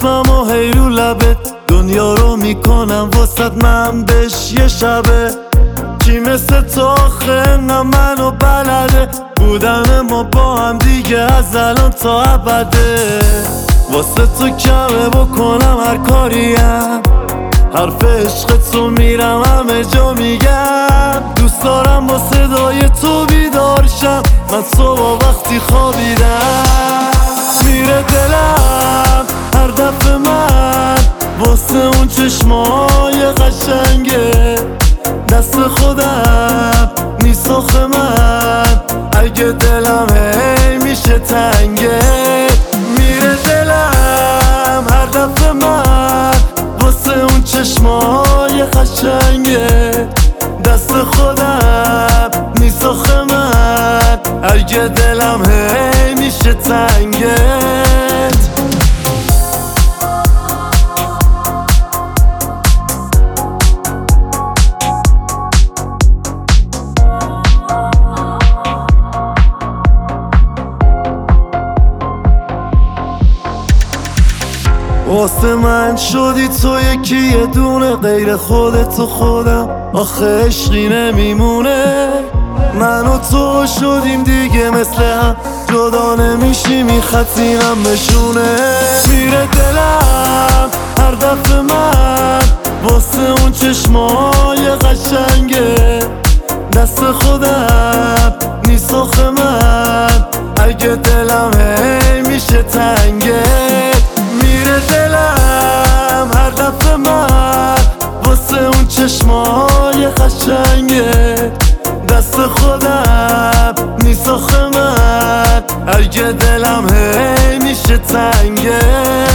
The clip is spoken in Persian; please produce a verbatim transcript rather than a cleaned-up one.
چشمم و هیرو لبت دنیا رو میکنم واسد من بهش یه شبه کی مثل تو آخه نه منو بلده بودن ما با هم دیگه از الان تا ابده واسه تو کمه بکنم هر کاریم حرف عشق تو میرم همه جا میگم دوست دارم با صدای تو بیدارشم من صبح وقتی خوابیدم میره دلم هر دفعه من واسه اون چشمای قشنگه دست خودم نیست آخه من اگه دلم هی میشه تنگه میره دلم هر دفعه من واسه اون چشمای قشنگه دست خودم نیست آخه من اگه دلم هی میشه تنگت واسه من شدی تو یکی یه دونه غیر خودت و خودم آخه عشقی نمیمونه من و تو شدیم دیگه مثل هم جدا نمیشی میخطینم بشونه میره دلم هر دفعه من واسه اون چشمای قشنگه دست خودم نیست آخه من اگه دلم هی میشه تنگه میره دلم هر دفعه من واسه اون چشمای قشنگه دست خودم نیست آخه من اگه دلم هی میشه تنگه